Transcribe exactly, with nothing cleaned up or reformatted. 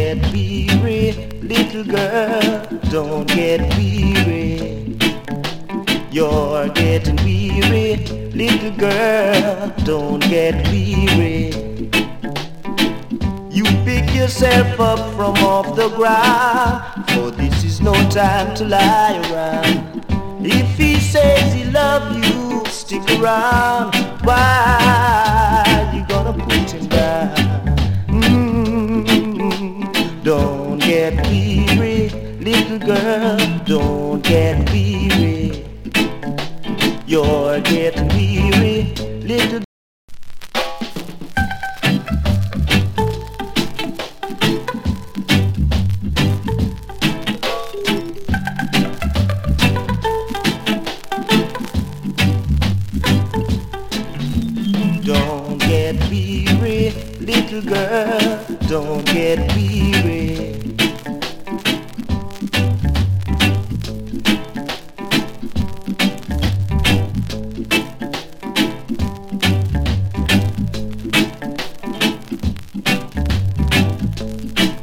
get weary, little girl, don't get weary. You're getting weary, little girl, don't get weary. You pick yourself up from off the ground, for this is no time to lie around. If he says he loves you, stick around. Why you gonna put him down? Mm-hmm. Don't get weary, little girl, don't get weary. You're getting weary, little. Don't get weary, little girl, don't get weary.